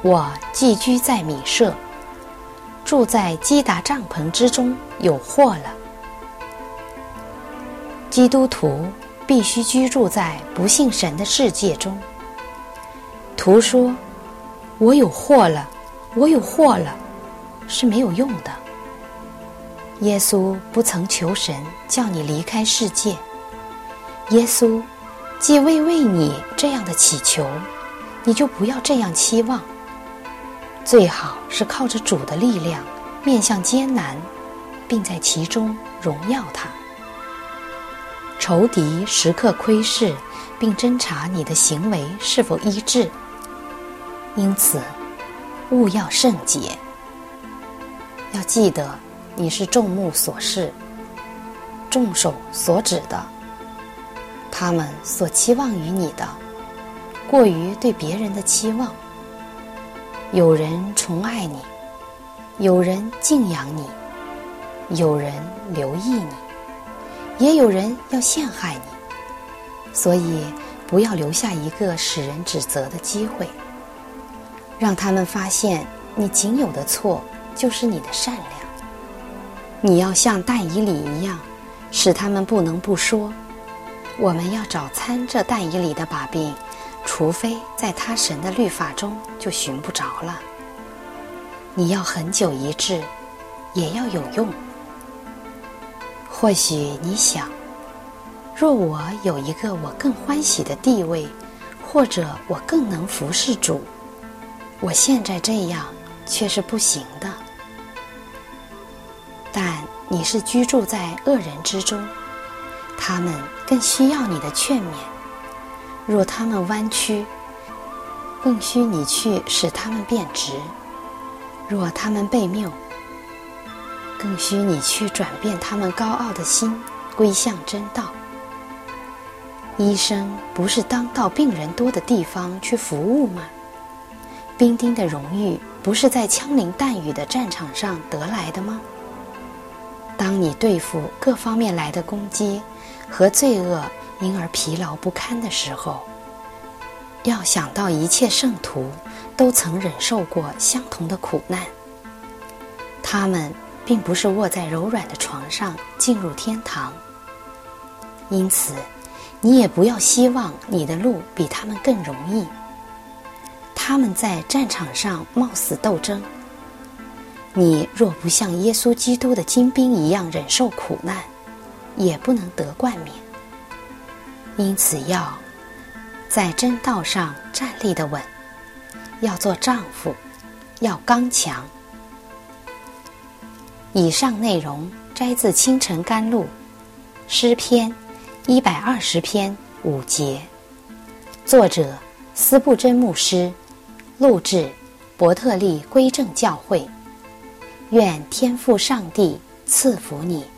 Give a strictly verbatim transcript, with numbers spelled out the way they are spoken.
我寄居在米舍，住在基达帐篷之中，有祸了。基督徒必须居住在不信神的世界中。徒说我有祸了，我有祸了，是没有用的。耶稣不曾求神叫你离开世界，耶稣既未为你这样的祈求，你就不要这样期望。最好是靠着主的力量面向艰难，并在其中荣耀他。仇敌时刻窥视并侦察你的行为是否一致，因此务要圣洁。要记得你是众目所视，众手所指的，他们所期望于你的过于对别人的期望。有人宠爱你，有人敬仰你，有人留意你，也有人要陷害你，所以不要留下一个使人指责的机会，让他们发现你仅有的错就是你的善良。你要像但以理一样，使他们不能不说，我们要找参这但以理的把柄，除非在他神的律法中就寻不着了。你要恒久一致，也要有用。或许你想，若我有一个我更欢喜的地位，或者我更能服侍主，我现在这样却是不行的。但你是居住在恶人之中，他们更需要你的劝勉。若他们弯曲，更需你去使他们变直；若他们悖谬，更需你去转变他们高傲的心，归向真道。医生不是当到病人多的地方去服务吗？兵丁的荣誉不是在枪林弹雨的战场上得来的吗？当你对付各方面来的攻击和罪恶，因而疲劳不堪的时候，要想到一切圣徒都曾忍受过相同的苦难，他们并不是卧在柔软的床上进入天堂。因此你也不要希望你的路比他们更容易。他们在战场上冒死斗争，你若不像耶稣基督的精兵一样忍受苦难，也不能得冠冕。因此要在真道上站立得稳，要做丈夫，要刚强。以上内容摘自清晨甘露诗篇一百二十篇五节，作者斯布真牧师，录制伯特利归正教会。愿天父上帝赐福你。